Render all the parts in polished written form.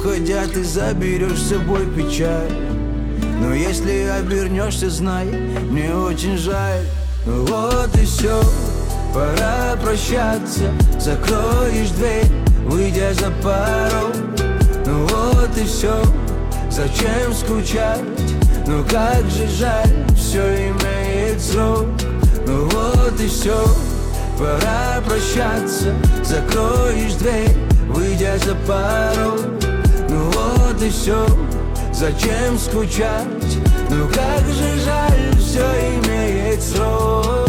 Уходя, ты заберешь с собой печаль. Но если обернешься, знай, мне очень жаль. Ну вот и все, пора прощаться. Закроешь дверь, выйдя за порог. Ну вот и все, зачем скучать? Ну как же жаль, все имеет срок. Ну вот и все, пора прощаться. Закроешь дверь, выйдя за порог. Ну вот и все, зачем скучать? Ну как же жаль, все имеет срок.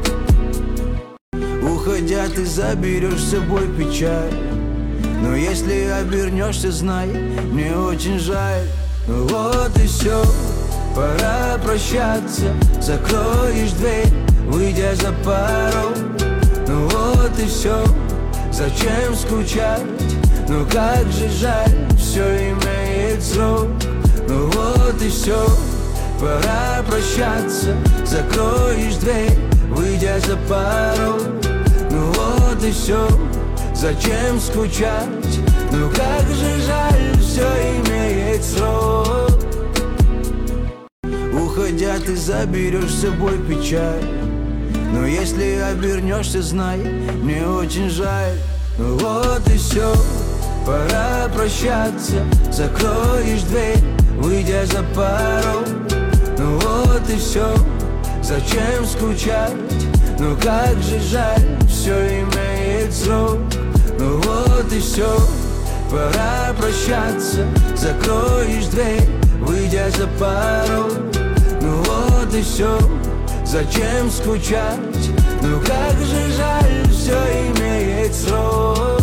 Уходя, ты заберешь с собой печаль. Но если обернешься, знай, мне очень жаль. Ну вот и все, пора прощаться. Закроешь дверь, выйдя за порог. Ну вот и все, зачем скучать? Ну как же жаль, все имеет срок. Ну вот и все, пора прощаться. Закроешь дверь, выйдя за порог. Ну вот и все, зачем скучать? Ну как же жаль, все имеет срок. Уходя, ты заберешь с собой печаль. Но если обернешься, знай, мне очень жаль. Ну вот и все, пора прощаться. Закроешь дверь, выйдя за порог. Ну вот и все, зачем скучать? Ну как же жаль, все имеет срок. Ну вот и все, пора прощаться. Закроешь дверь, выйдя за порог. Ну вот и все, зачем скучать? Ну как же жаль, все имеет срок.